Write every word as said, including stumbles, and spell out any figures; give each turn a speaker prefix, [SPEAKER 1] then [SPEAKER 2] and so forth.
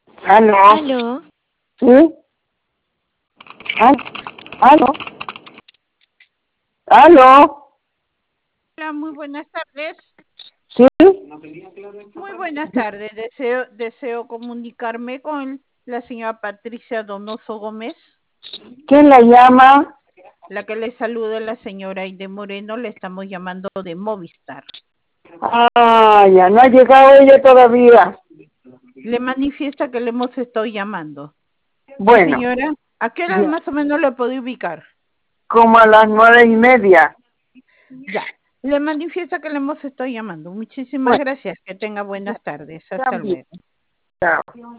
[SPEAKER 1] ¿Aló?
[SPEAKER 2] Aló,
[SPEAKER 1] ¿Sí? ¿Al- ¿Aló? ¿Aló?
[SPEAKER 3] Hola, muy buenas tardes.
[SPEAKER 1] ¿Sí?
[SPEAKER 3] Muy buenas tardes. Deseo, deseo comunicarme con la señora Patricia Donoso Gómez.
[SPEAKER 1] ¿Quién la llama?
[SPEAKER 3] La que le saluda la señora Aide Moreno, le estamos llamando de Movistar.
[SPEAKER 1] Ah, ya no ha llegado ella todavía.
[SPEAKER 3] Le manifiesta que le hemos estado llamando.
[SPEAKER 1] Bueno,
[SPEAKER 3] Señora, ¿a qué hora
[SPEAKER 1] bien,
[SPEAKER 3] más o menos le puedo ubicar?
[SPEAKER 1] como a las nueve y media.
[SPEAKER 3] Ya, le manifiesta que le hemos estado llamando. Muchísimas
[SPEAKER 1] Bueno,
[SPEAKER 3] gracias. Que tenga buenas tardes. Hasta
[SPEAKER 1] también.
[SPEAKER 3] luego.
[SPEAKER 1] Chao.